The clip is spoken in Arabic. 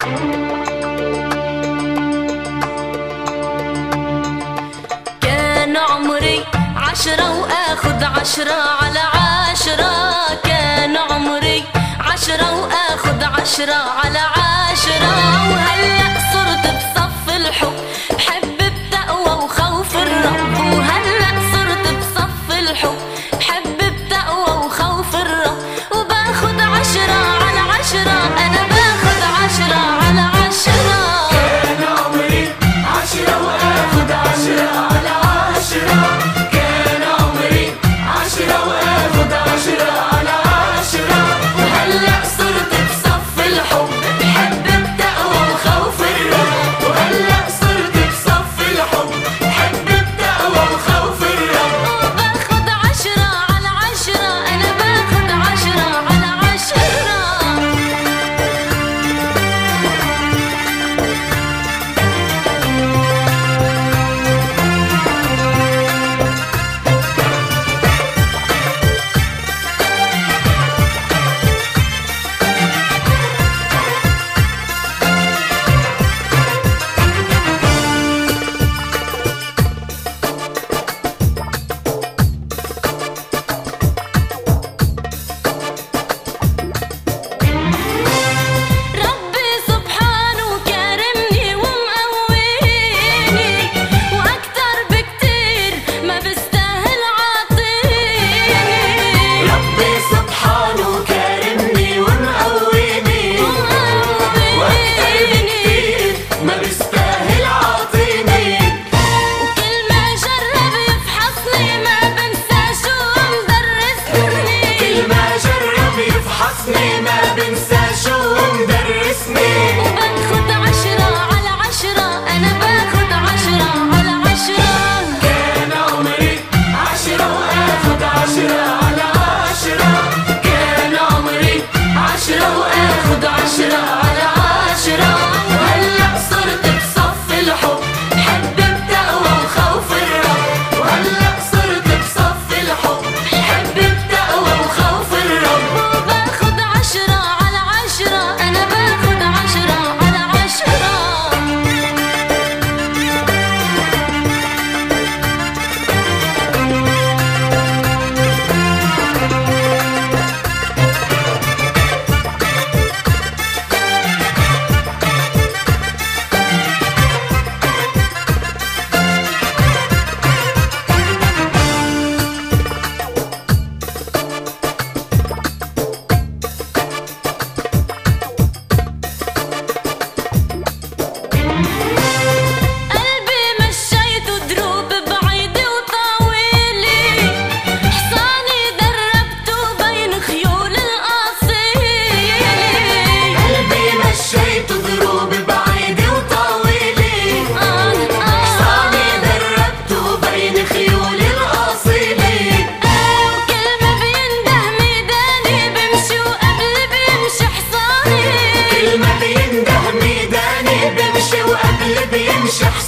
كان عمري 10 وآخد 10 على 10. كان عمري 10 وآخد 10 على 10. وهلأ صرت بصف الحب، بحب بتقوى وخوف الرب. وهلأ صرت بصف الحب، بحب بتقوى وخوف الرب. وباخد 10 على 10، أنا باخد 10 على 10. كان عمري 10 وآخد 10 على 10. كان عمري 10 وآخد 10 على 10. وهلأ صرت بصف الحب، بحب بتقوى وخوف الرب. وهلأ صرت بصف الحب، بحب التقوى وخوف الرب. وباخد 10 على 10، أنا باخد 10 على 10. ربي سبحانه كارمني ومقويني، وأكتر بكتير ما بستاهل عاطيني. ربي سبحانه كارمني ومقويني، وأكتر بكتير ما بستاهل عاطيني. وكل ما جرب يفحصني ما بنسى شو مدرسني. كل ما جرب يفحصني ما بنسى شو مدرسني. وباخد 10 على 10، أنا باخد 10 على 10. كان عمري 10 وآخد 10 على 10. كان عمري 10 وآخد 10 على 10. وهلأ صرت بصف الحب، بحب بتقوى وخوف الرب. وهلأ صرت بصف الحب، بحب بتقوى وخوف الرب. وباخد 10 على 10، أنا باخد 10 على 10. قلبي مشيته دروب بعيدة وطويلة، حصاني دربته بين خيول الأصيلة. قلبي مشيته دروب بعيدة وطويلة، حصاني دربته بين خيول الأصيلة. وكل ما بينده ميداني بمشي وقبل بيمشي حصاني. كل ما بينده ميداني بمشي وقبل بيمشي حصاني.